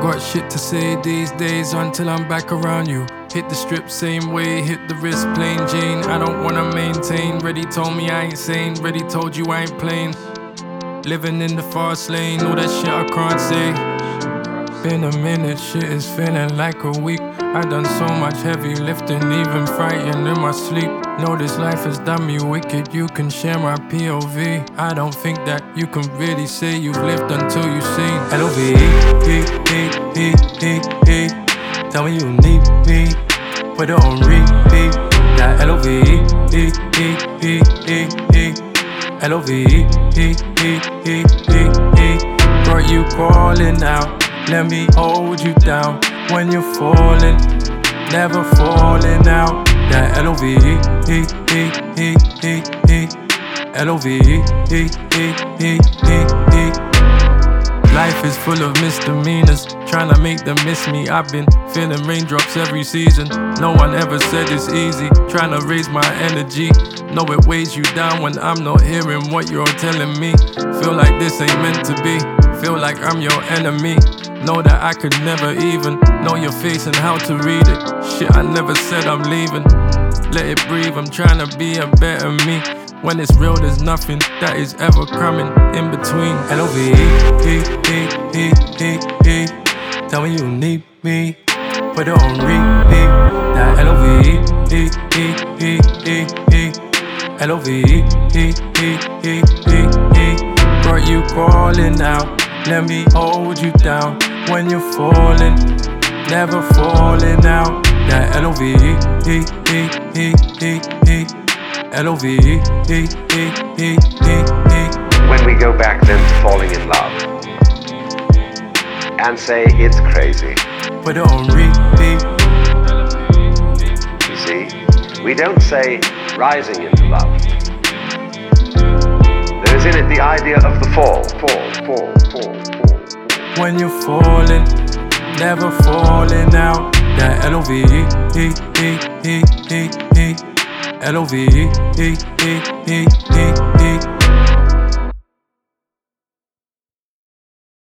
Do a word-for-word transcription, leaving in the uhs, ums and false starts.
got shit to say these days until I'm back around you. Hit the strip same way, hit the wrist plain Jane. I don't wanna maintain. Reddy told me I ain't sane. Reddy told you I ain't playing. Living in the fast lane, all that shit I can't say. Been a minute, shit is feeling like a week. I done so much heavy lifting, even frightened in my sleep. Know this life has done me wicked, you can share my P O V. I don't think that you can really say you've lived until you've seen. L O V E, E, E, E, E, E. Tell me you need me, put it on repeat. That L O V E, E, E, E, E, E. L O V E, E, E, E, E, E. Got you calling out, let me hold you down. When you're falling, never falling out. That L O V E, E, E, E, E, E. L O V E, E, E, E, E, E. Life is full of misdemeanors, trying to make them miss me. I've been feeling raindrops every season. No one ever said it's easy, trying to raise my energy. Know it weighs you down when I'm not hearing what you're telling me. Feel like this ain't meant to be, feel like I'm your enemy. Know that I could never even know your face and how to read it. Shit, I never said I'm leaving. Let it breathe, I'm trying to be a better me. When it's real, there's nothing that is ever coming in between. L O V E, E, E, E, E, E. Tell me you need me, put it on repeat. That L O V E, E, E, E, E, E. L O V E, E, E, E, E, E. Got you calling out, let me hold you down. When you're falling, never falling out. That L O V E, E, E, E, E, E. L O V E, E, E, E, E, E. When we go back then to falling in love and say it's crazy, put it on repeat. You see, we don't say rising into love. There is in it the idea of the fall, fall, fall, fall, fall. When you're falling, never falling out. That L O V E, E, E, E, E, E. L O V E, E, E, E, E, E.